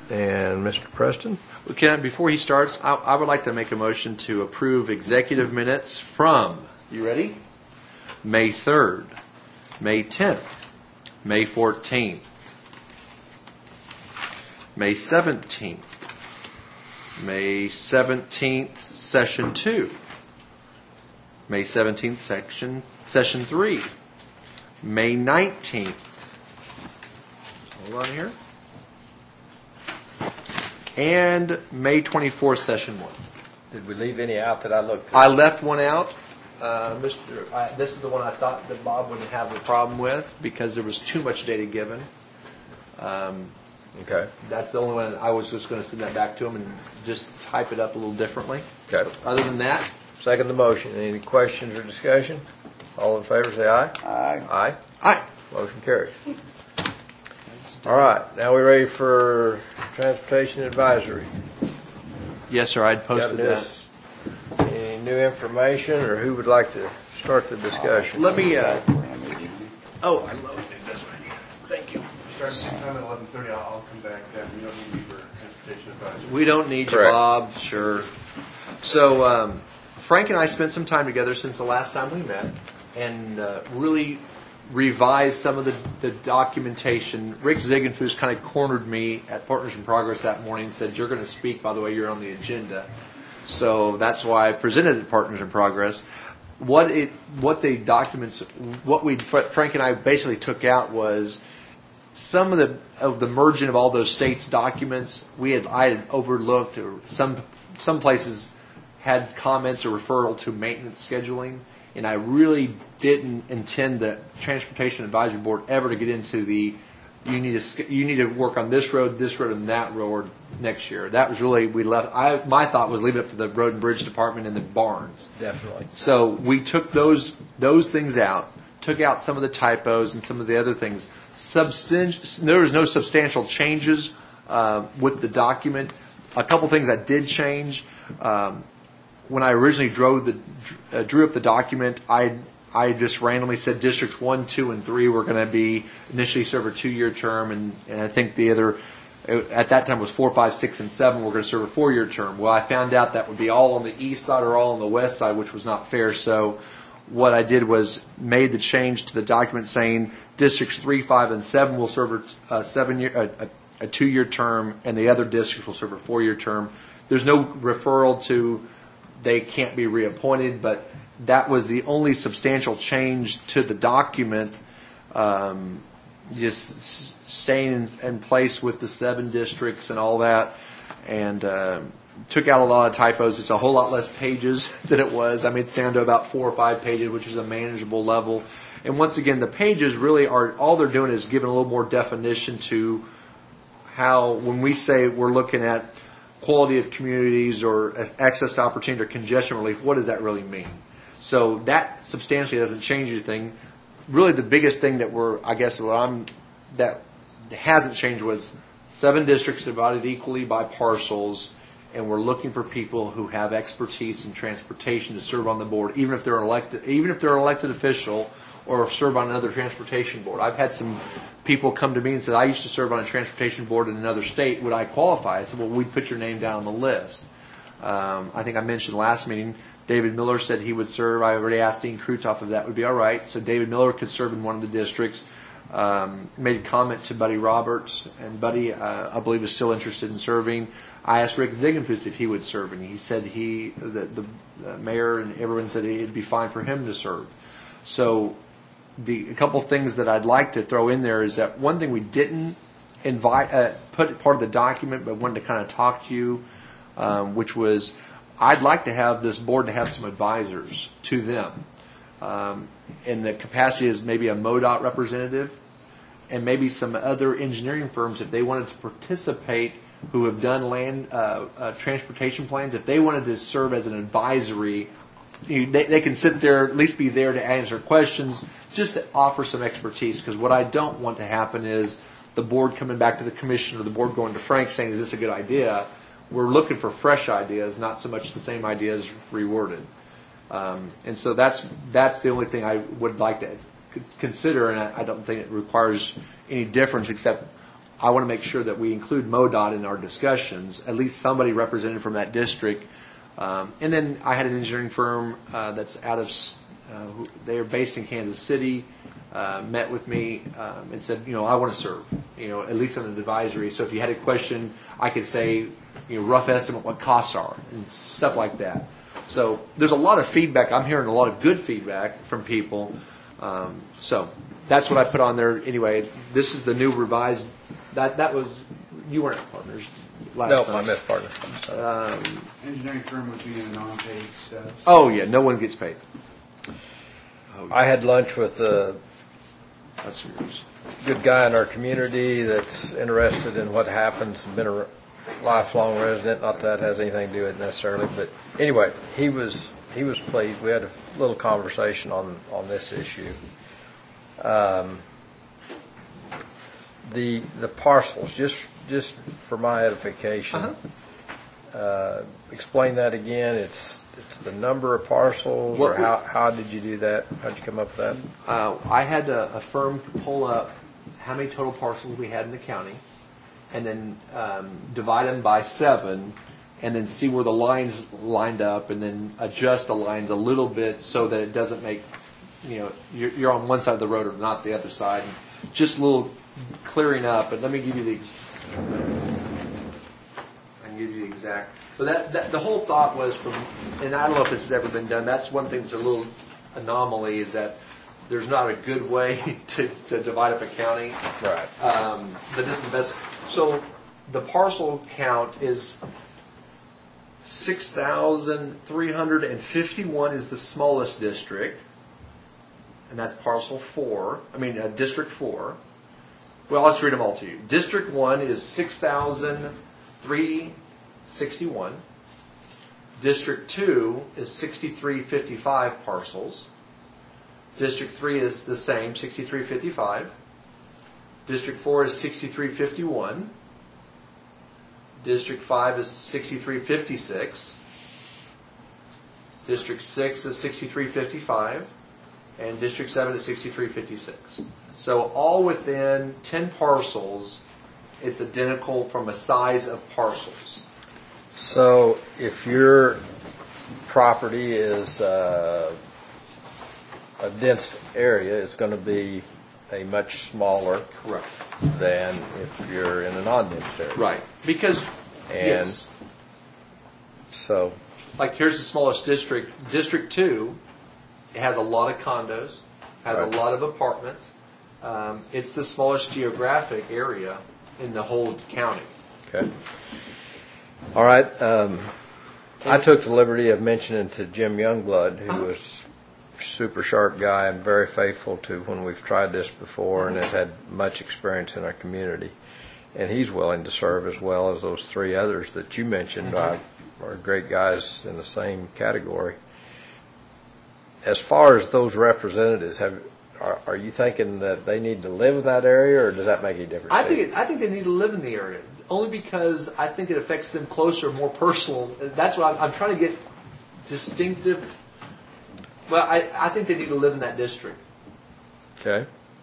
And Mr. Preston? Before he starts, I would like to make a motion to approve executive minutes from, you ready? May 3rd, May 10th, May 14th, May 17th, May 17th, Session 2, May 17th, Session 3, May 19th, hold on here, and May 24th, Session 1. Did we leave any out that I looked at? I left one out. This is the one I thought that Bob wouldn't have a problem with because there was too much data given. Okay. That's the only one. I was just going to send that back to him and just type it up a little differently. Okay. Other than that, Second the motion. Any questions or discussion? All in favor say aye. Aye. Aye. aye. Motion carries. All right. Now we're ready for Transportation Advisory. Yes, sir. I'd Got posted that. this? Any new information, or who would like to start the discussion? Let me. I love it. That's what I need. Thank you. Starting time at 11:30, I'll come back then. You don't need me for transportation advisory. We don't need you, Correct. Bob. Sure. So Frank and I spent some time together since the last time we met, and really revised some of the documentation. Rick Ziegenfuss kind of cornered me at Partners in Progress that morning and said, "You're going to speak, by the way, you're on the agenda." So that's why I presented at Partners in Progress. What the documents, Frank and I basically took out was some of the merging of all those states' documents. I had overlooked, or some places had comments or referral to maintenance scheduling, and I really didn't intend the Transportation Advisory Board ever to get into the you need to work on this road, and that road next year. That was really my thought was leave it up to the Road and Bridge Department and the Barnes. Definitely. So we took those things out, took out some of the typos and some of the other things. There was no substantial changes with the document. A couple things I did change. When I originally drew up the document, I just randomly said districts 1, 2, and 3 were going to be initially serve a 2-year term, and I think the other at that time was 4, 5, 6, and 7 were going to serve a 4-year term. Well, I found out that would be all on the east side or all on the west side, which was not fair. So what I did was made the change to the document saying districts 3, 5, and 7 will serve a 2-year term, and the other districts will serve a 4-year term. There's no referral to they can't be reappointed, but that was the only substantial change to the document. Just staying in place with the 7 districts and all that, and took out a lot of typos. It's a whole lot less pages than it was. I mean, it's down to about 4 or 5 pages, which is a manageable level. And once again, the pages really are, all they're doing is giving a little more definition to how, when we say we're looking at quality of communities or access to opportunity or congestion relief, what does that really mean? So that substantially doesn't change anything. Really, the biggest thing that that hasn't changed was 7 districts divided equally by parcels, and we're looking for people who have expertise in transportation to serve on the board, even if they're an elected official or serve on another transportation board. I've had some people come to me and said, "I used to serve on a transportation board in another state. Would I qualify?" I said, "Well, we'd put your name down on the list." I think I mentioned last meeting, David Miller said he would serve. I already asked Dean Krutoff if that would be all right. So David Miller could serve in one of the districts. Made a comment to Buddy Roberts, and Buddy, I believe, is still interested in serving. I asked Rick Ziegenfuss if he would serve, and he said the mayor and everyone said it'd be fine for him to serve. So a couple things that I'd like to throw in there is that one thing we didn't put part of the document, but wanted to kind of talk to you, which was I'd like to have this board to have some advisors to them, in the capacity as maybe a MoDOT representative, and maybe some other engineering firms if they wanted to participate, who have done land transportation plans. If they wanted to serve as an advisory, they can sit there, at least be there to answer questions, just to offer some expertise. Because what I don't want to happen is the board coming back to the commission or the board going to Frank saying, "Is this a good idea?" We're looking for fresh ideas, not so much the same ideas reworded. And so that's the only thing I would like to consider, and I don't think it requires any difference, except I want to make sure that we include MoDOT in our discussions, at least somebody represented from that district. And then I had an engineering firm that's out of, they are based in Kansas City, met with me and said, I want to serve, at least on an advisory. So if you had a question, I could say, rough estimate what costs are and stuff like that. So there's a lot of feedback. I'm hearing a lot of good feedback from people. So that's what I put on there. Anyway, this is the new revised. That was, you weren't partners last time. No, I missed partner. Engineering firm would be in non-paid status. Oh yeah, no one gets paid. I had lunch with a That's yours. good guy in our community that's interested in what happens, been a lifelong resident. Not that has anything to do with it necessarily, but anyway, he was pleased. We had a little conversation on this issue. The parcels, just for my edification. Explain that again. It's the number of parcels, or how did you do that? How'd you come up with that? I had a firm pull up how many total parcels we had in the county, and then divide them by 7, and then see where the lines lined up, and then adjust the lines a little bit so that it doesn't make, you're on one side of the road or not the other side. Just a little clearing up. But let me give you the exact. But that the whole thought was from, and I don't know if this has ever been done. That's one thing that's a little anomaly, is that there's not a good way to divide up a county. Right. But this is the best. So the parcel count is 6,351 is the smallest district, and that's parcel 4. District 4. Well, let's read them all to you. District 1 is 6,361. District 2 is 6,355 parcels. District 3 is the same, 6,355. District 4 is 6,351. District 5 is 6,356. District 6 is 6,355. And District 7 is 6,356. So all within 10 parcels, it's identical from a size of parcels. So if your property is a dense area, it's going to be a much smaller Correct. than if you're in a non-dense area. Right. Because, yes. So, like here's the smallest district. District 2, it has a lot of condos, has Right. a lot of apartments. It's the smallest geographic area in the whole county. okay. All right. I took the liberty of mentioning to Jim Youngblood, who was a super sharp guy and very faithful to when we've tried this before and has had much experience in our community. And he's willing to serve as well as those 3 others that you mentioned are great guys in the same category. As far as those representatives, are you thinking that they need to live in that area, or does that make any difference? I think they need to live in the area, only because I think it affects them closer, more personal. That's what I'm trying to get distinctive. Well, I think they need to live in that district. Okay.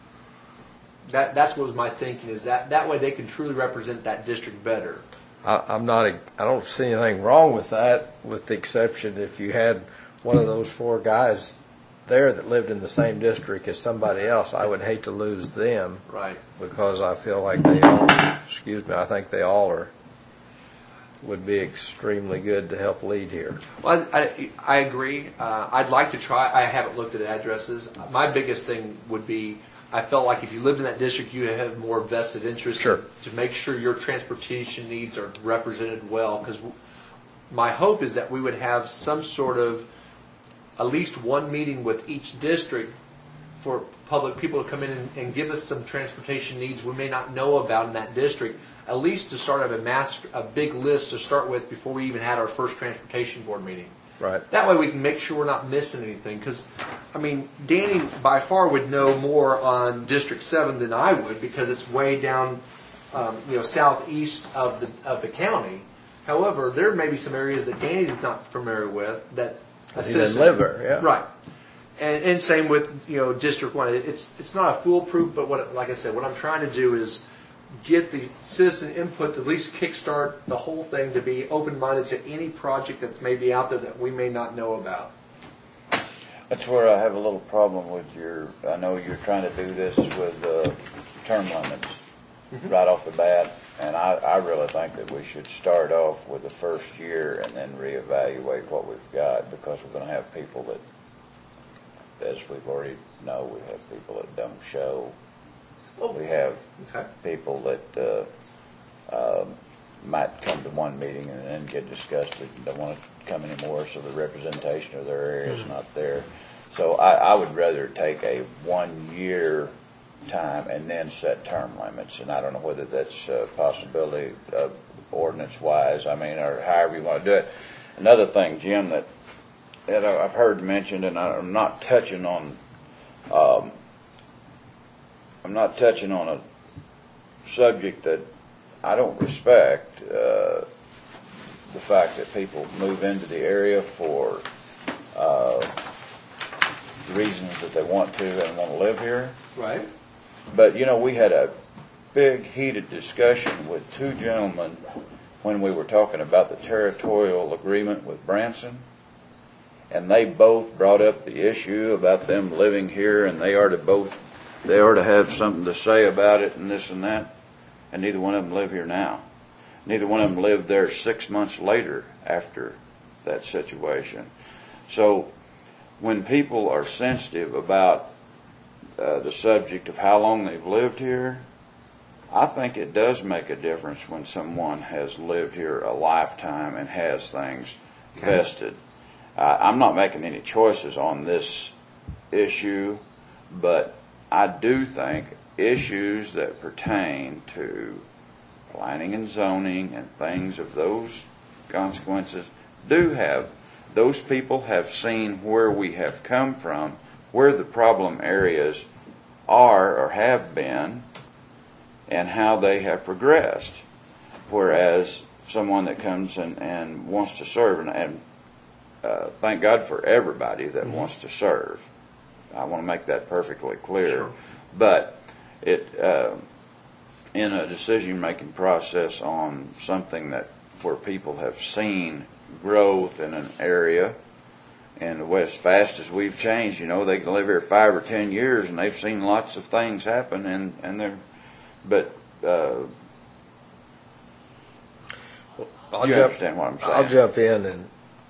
That's what was my thinking, is that way they can truly represent that district better. I don't see anything wrong with that, with the exception if you had one of those 4 guys there that lived in the same district as somebody else. I would hate to lose them. Right. Because I feel like I think they all would be extremely good to help lead here. Well, I agree. I'd like to try. I haven't looked at addresses. My biggest thing would be, I felt like if you lived in that district, you have more vested interest Sure. to make sure your transportation needs are represented well. Because my hope is that we would have some sort of, at least one meeting with each district for public people to come in and give us some transportation needs we may not know about in that district, at least to start a big list to start with before we even had our first transportation board meeting. Right. That way we can make sure we're not missing anything. Because, Danny by far would know more on District 7 than I would, because it's way down, southeast of the county. However, there may be some areas that Danny's not familiar with that He didn't live there, yeah. Right. And same with District 1. It's not a foolproof, but like I said, what I'm trying to do is get the citizen input to at least kickstart the whole thing, to be open-minded to any project that's maybe out there that we may not know about. That's where I have a little problem with I know you're trying to do this with term limits right off the bat, and I really think that we should start off with the first year and then reevaluate what we've got, because we're going to have people that, as we've already know, we have people that don't show. We have people that might come to one meeting and then get disgusted and don't want to come anymore, so the representation of their area is not there. So I would rather take a 1 year time and then set term limits, and I don't know whether that's a possibility ordinance-wise, or however you want to do it. Another thing, Jim, that I've heard mentioned, and I'm not touching on a subject that I don't respect, the fact that people move into the area for reasons that they want to and want to live here. Right. But, we had a big heated discussion with two gentlemen when we were talking about the territorial agreement with Branson. And they both brought up the issue about them living here, and they are to have something to say about it and this and that. And neither one of them live here now. Neither one of them lived there 6 months later after that situation. So when people are sensitive about the subject of how long they've lived here, I think it does make a difference when someone has lived here a lifetime and has things vested. I'm not making any choices on this issue, but I do think issues that pertain to planning and zoning and things of those consequences those people have seen where we have come from, where the problem areas are or have been, and how they have progressed. Whereas someone that comes and wants to serve, and thank God for everybody that wants to serve. I want to make that perfectly clear. Sure. But it in a decision-making process on something where people have seen growth in an area, and as fast as we've changed, they can live here 5 or 10 years and they've seen lots of things happen, and they're, but you understand what I'm saying? I'll jump in, and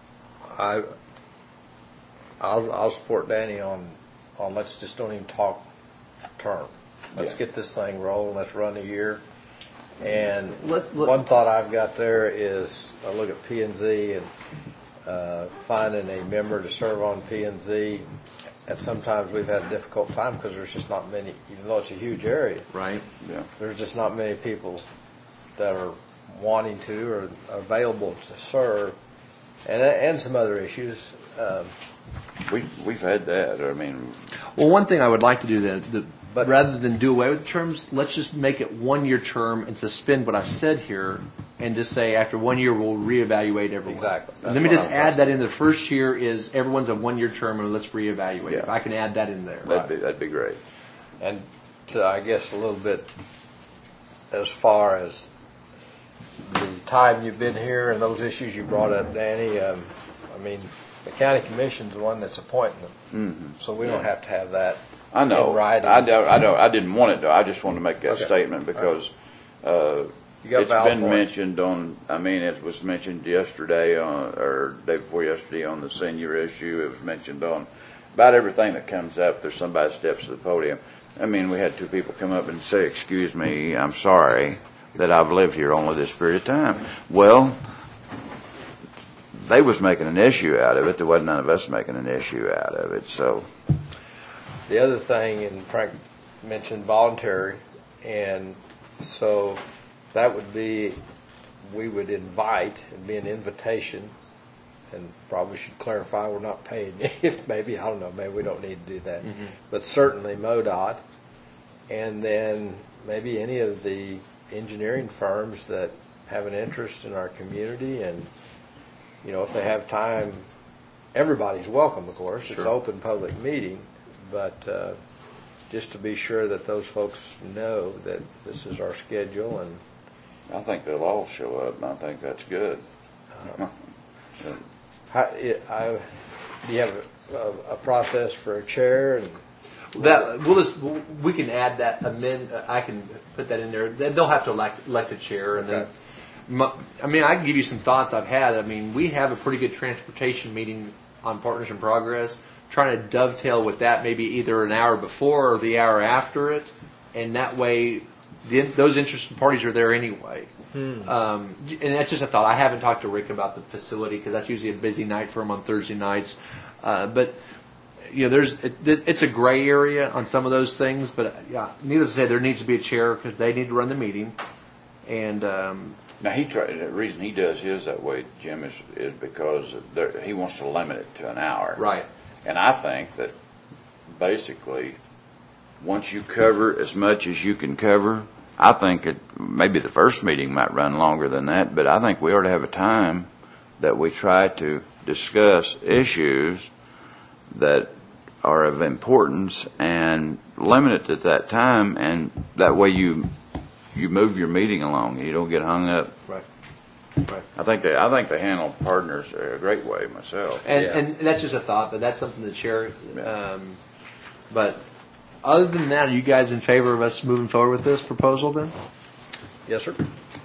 I'll support Danny on let's just don't even talk term. Let's get this thing rolling. Let's run a year. And one thought I've got there is I look at P&Z and finding a member to serve on P&Z. And sometimes we've had a difficult time because there's just not many, even though it's a huge area. Right. Yeah. There's just not many people that are wanting to or available to serve, and some other issues. We've had that. Well, one thing I would like to do then, but rather than do away with the terms, let's just make it 1 year term and suspend what I've said here, and just say after 1 year we'll reevaluate everyone. Exactly. Let me just add that in. The first year is everyone's a 1 year term, and let's reevaluate. Yeah. If I can add that in there, that'd be great. And to, I guess, a little bit as far as the time you've been here and those issues you brought up, Danny. The county commission's the one that's appointing them, so we don't have to have that. I know. In writing. I didn't want it to. I just wanted to make that statement because it's been mentioned on. It was mentioned yesterday or day before yesterday on the senior issue. It was mentioned on about everything that comes up. There's somebody steps to the podium. We had two people come up and say, "Excuse me, I'm sorry that I've lived here only this period of time." Well, they was making an issue out of it. There wasn't none of us making an issue out of it. So. The other thing, and Frank mentioned voluntary, and so that would be, we would invite, it'd be an invitation, and probably should clarify we're not paying if maybe, I don't know, maybe we don't need to do that. But certainly MoDOT, and then maybe any of the engineering firms that have an interest in our community, and if they have time, everybody's welcome, of course. Sure. It's an open public meeting. But just to be sure that those folks know that this is our schedule, and I think they'll all show up, and I think that's good. do you have a process for a chair? And That we can add that amend. I can put that in there. They'll have to elect a chair, and Okay. then I can give you some thoughts I've had. I mean, we have a pretty good transportation meeting on Partners in Progress, trying to dovetail with that maybe either an hour before or the hour after it, and that way those interested parties are there anyway. And that's just a thought. I haven't talked to Rick about the facility because that's usually a busy night for him on Thursday nights, but. It's a gray area on some of those things, but needless to say, there needs to be a chair because they need to run the meeting. And Now the reason he does his that way, Jim, is because he wants to limit it to an hour. right, And I think that basically, once you cover as much as you can cover, I think maybe the first meeting might run longer than that, but I think we ought to have a time that we try to discuss issues that are of importance and limit it at that time, and that way you move your meeting along. You don't get hung up. right. I think they handle Partners a great way myself. And that's just a thought, but that's something to share. But other than that, are you guys in favor of us moving forward with this proposal then? yes, sir.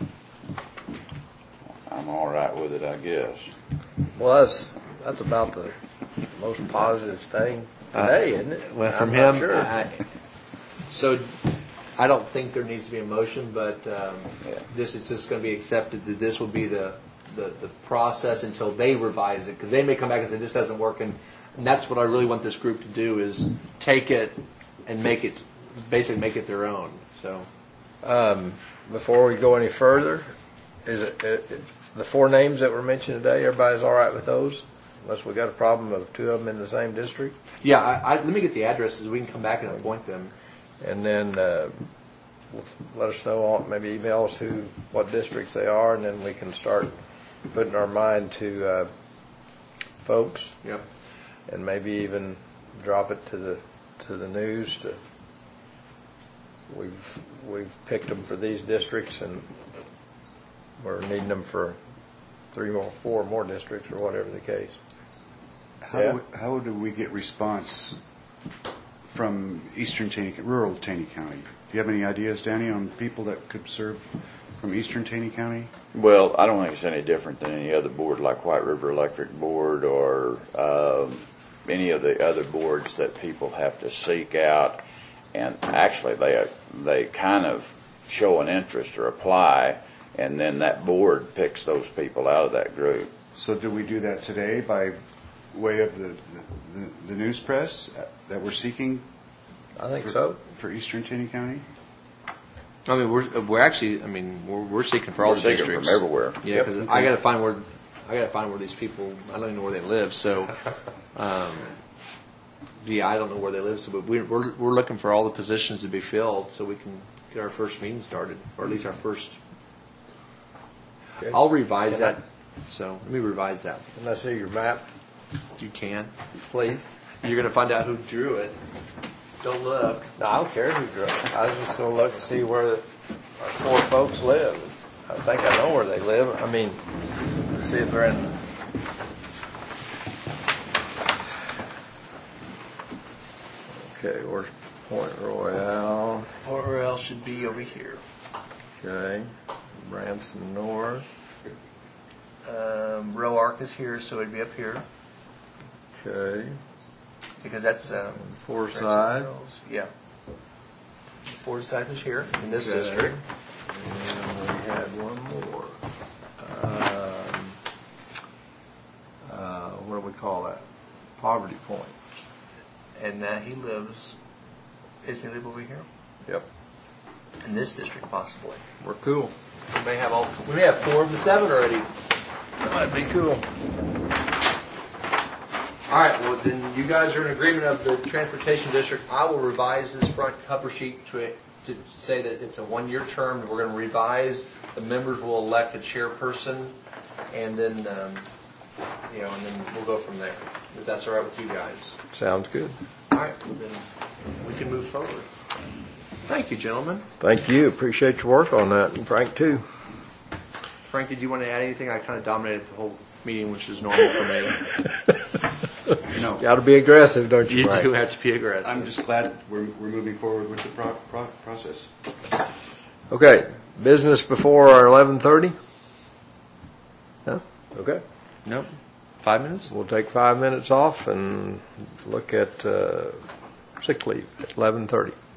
I'm all right with it, I guess. Well, that's about the most positive thing today, isn't it? Well, from I'm not him, sure. so I don't think there needs to be a motion, but this is just going to be accepted that this will be the process until they revise it, because they may come back and say this doesn't work, and that's what I really want this group to do is take it and basically make it their own. So Before we go any further, is it the 4 names that were mentioned today? Everybody's all right with those, unless we got a problem of 2 of them in the same district. yeah, let me get the addresses. We can come back and appoint them. And then let us know, maybe email us what districts they are, and then we can start putting our mind to folks, Yep. and maybe even drop it to the news. We've picked them for these districts, and we're needing them for 4 more districts, or whatever the case. How do we get response from rural Taney County? Do you have any ideas, Danny, on people that could serve from eastern Taney County? Well, I don't think it's any different than any other board like White River Electric Board or any of the other boards that people have to seek out. And actually, they kind of show an interest or apply, and then that board picks those people out of that group. So do we do that today by way of the news press that we're seeking I think so. for eastern Taney County? I mean, we're seeking for all We're the seeking districts from everywhere. Yeah, because I got to find where these people. I don't even know where they live. So, I don't know where they live. So, but we're looking for all the positions to be filled, so we can get our first meeting started, or at least our first. Okay. I'll revise that. So let me revise that. Can I see your map, You can. please? You're going to find out who drew it. Don't look. No, I don't care who drew it. I was just going to look and see where our 4 folks live. I think I know where they live. I mean, let's see if they're in. Okay, where's Point Royale? Port Royale should be over here. Okay, Branson North. Row Arc is here, so it'd be up here Okay, because that's Forsyth. Yeah. Forsyth is here in this Okay. district. And we had one more. What do we call that? Poverty Point. And he lives. Does he live over here? Yep, In this district, possibly. we're cool. We may have 4 of the 7 already. That might be cool. All right. Well, then you guys are in agreement of the transportation district. I will revise this front cover sheet to say that it's a 1-year term. We're going to revise. The members will elect a chairperson, and then and then we'll go from there. if that's all right with you guys. Sounds good. All right, well, then we can move forward. Thank you, gentlemen. Thank you. Appreciate your work on that, and Frank too. Frank, did you want to add anything? I kind of dominated the whole meeting, which is normal for me. No. Got to be aggressive, don't you, You Frank? do have to be aggressive. I'm just glad we're moving forward with the process. Okay, business before our 11:30? No? Okay. Nope. 5 minutes? We'll take 5 minutes off and look at sick leave at 11:30.